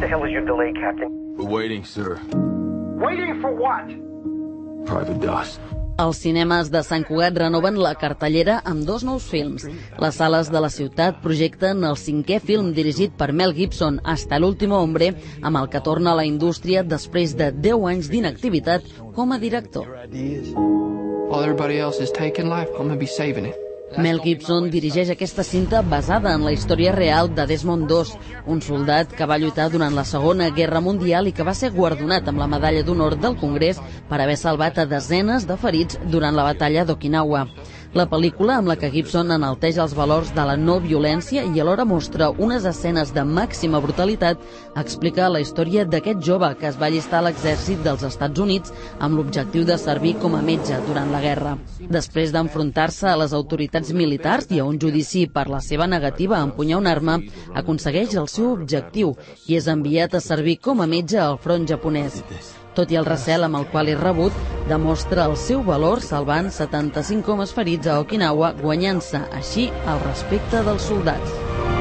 hell is your delay, Captain? We're waiting, sir. Waiting for what? Private Dust. Els cinemes de Sant Cugat renoven la cartellera amb 2 nous films. Les sales de la ciutat projecten el 5è film dirigit per Mel Gibson, Hasta l'último hombre, amb el que torna a la indústria després de 10 anys d'inactivitat com a director. While everybody else is taking life, I'm gonna be saving it. Mel Gibson dirigeix aquesta cinta basada en la història real de Desmond II, un soldat que va lluitar durant la Segona Guerra Mundial i que va ser guardonat amb la Medalla d'Honor del Congrés per haver salvat a desenes de ferits durant la batalla d'Okinawa. La pel·lícula, amb la que Gibson enalteix els valors de la no violència i alhora mostra unes escenes de màxima brutalitat, explica la història d'aquest jove que es va allistar a l'exèrcit dels Estats Units amb l'objectiu de servir com a metge durant la guerra. Després d'enfrontar-se a les autoritats militars i a un judici per la seva negativa a empunyar una arma, aconsegueix el seu objectiu i és enviat a servir com a metge al front japonès. Tot i el recel amb el qual és rebut, demostra el seu valor salvant 75 homes ferits a Okinawa, guanyant-se així el respecte dels soldats.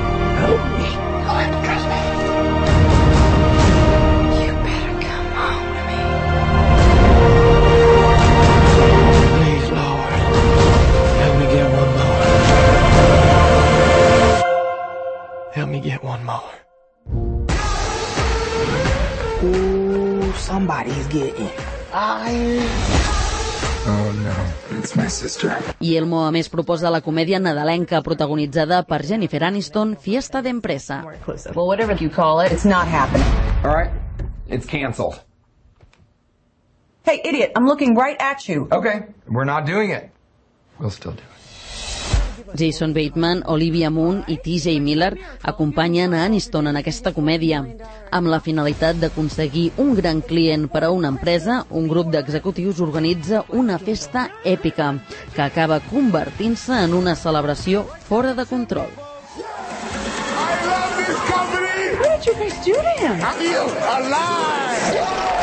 Help me get one more. Somebody's getting. Oh no, it's my sister. I Elmo, a més, proposa la comèdia nadalenca protagonitzada per Jennifer Aniston, Fiesta de Empresa. Well, whatever you call it, it's not happening. All right, it's canceled. Hey, idiot, I'm looking right at you. Okay, we're not doing it. We'll still do it. Jason Bateman, Olivia Munn i T.J. Miller acompanyen a Aniston en aquesta comèdia. Amb la finalitat d'aconseguir un gran client per a una empresa, un grup d'executius organitza una festa èpica que acaba convertint-se en una celebració fora de control. I love this company! What did you guys do to him? I feel alive!